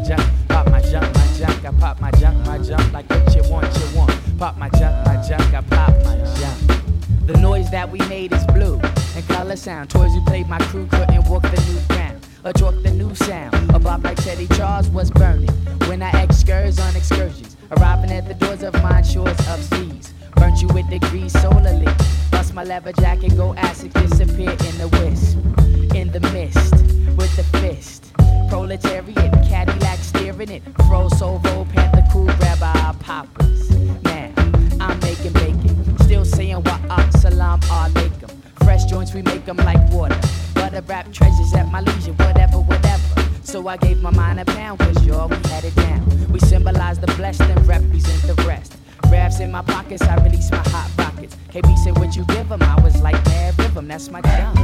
junk, pop my junk, I pop my junk like what you want, pop my junk, I pop my junk. The noise that we made is blue and color sound. Toys we played, my crew couldn't walk the new ground or talk the new sound. A bob like Teddy Charles was burning when I excurs on excursions, arriving at the doors of mine shores of seas. Burnt you with degrees solarly. Bust my leather jacket, go acid, disappear in the wisp, in the mist, with the fist. Proletariat, Cadillac steering it. Fro, Sovo, Panther, cool, grab our poppers. Now, I'm making bacon, still saying wa'at, salam alaikum. Fresh joints, we make them like water. Butter wrap treasures at my leisure, whatever. So I gave my mind a pound, cause y'all, we had it down. We symbolize the blessed and represent the rest. Grabs in my pockets, I release my hot rockets. KB said, what you give 'em? I was like, man, give 'em, that's my job.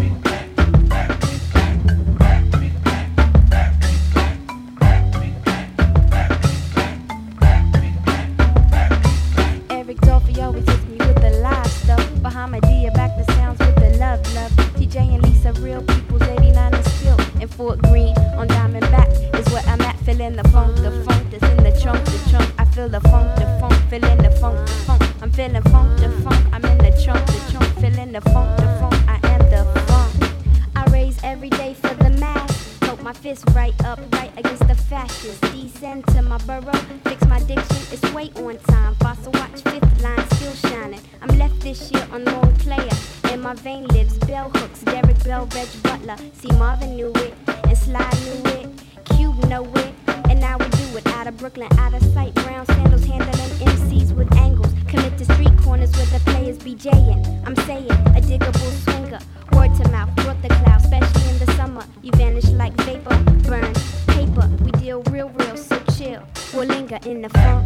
Eric Dolphy always hits me with the live stuff. Bahamadia back the sounds with the love. TJ and Lisa, real people's 89 and still in Fort Greene on Diamondback is where I'm at. Feeling the funk that's in the trunk. I feel the funk, feeling the funk. I'm feeling funk, I'm in the trunk, feeling the funk, I am the funk. I raise every day for the mass. Hold my fist right up, right against the fascists. Descend to my burrow, fix my diction, it's way on time. Fossil watch, fifth line, still shining. I'm left this year on lone player. In my vein lives bell hooks, Derek Bell, Reg Butler. See Marvin knew it, and Sly knew it, Cube know it, and now we do it. Out of Brooklyn, out of sight, brown sandals handling MCs with angles. Commit to street corners where the players be jaying. I'm saying, a diggable swinger, word to mouth, brought the cloud, especially in the summer. You vanish like vapor, burn paper. We deal real, so chill. We'll linger in the funk.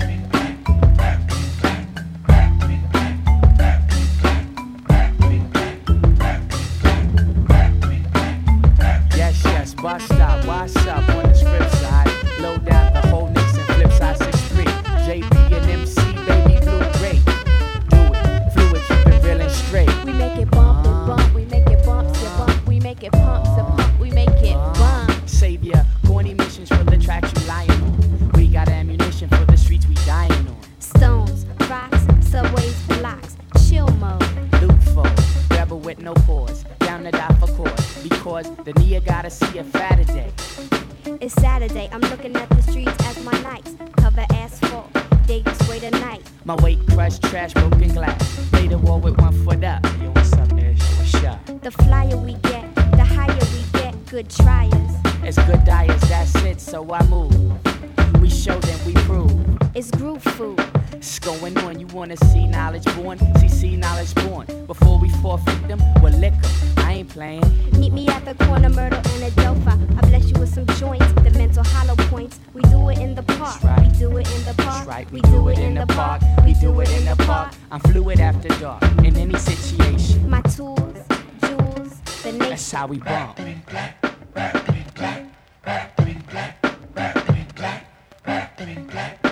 Yes, bust up, what's up on the script side? Low down the whole Knicks and flip side 6'3". JP and MC, baby blue great. Do it, fluid, keep it real and straight. We make it bump and bump, we make it bump to bump, we make it pump to pump, we make it bump. Savior, corny missions for the tracks you lying on. We got ammunition for the streets we dying on. Stones, rocks, subways, blocks, chill mode. Loot for, rebel with no pause, down to die for cause. Because the Nia gotta see a fatter day. It's Saturday, I'm looking at the streets as my nights cover asphalt, Davis way tonight. My weight crushed, trash, broken glass. Play the wall with 1 foot up. Yo, what's up, Ish? What's up? The flyer we get, the higher we get, good triers. It's good diets, that's it, so I move. We show them we prove. It's groove food. It's going on, you wanna see knowledge born? See knowledge born. Before we forfeit them, we'll lick 'em. I ain't playing. Meet me at the corner, Myrtle and Adelphi. I bless you with some joints, the mental hollow points. We do it in the park. Right. We do it in the park. That's right, we do it in the park. We do it in the park. I'm fluid after dark, in any situation. My tools, jewels, the nation. That's how we bump. Black, black, black, black, black, black, black, black, black, black.